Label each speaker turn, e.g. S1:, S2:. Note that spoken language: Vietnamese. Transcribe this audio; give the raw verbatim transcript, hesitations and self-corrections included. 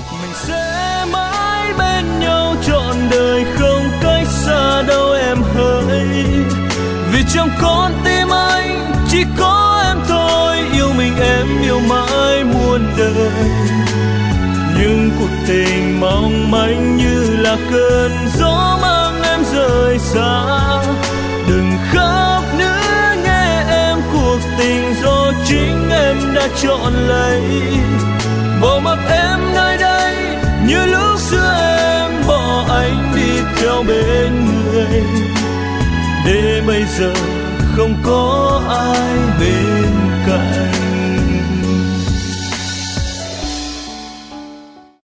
S1: Mình sẽ mãi bên nhau trọn đời, không cách xa đâu em hỡi. Vì trong con tim anh chỉ có em thôi, yêu mình em yêu mãi muôn đời. Nhưng cuộc tình mong manh như là cơn gió mang em rời xa. Đừng khóc nữa nghe em, cuộc tình do chính em đã chọn lấy. Bỏ mặc em nơi đây như lúc xưa em bỏ anh đi theo bên người, để bây giờ không có ai bên cạnh.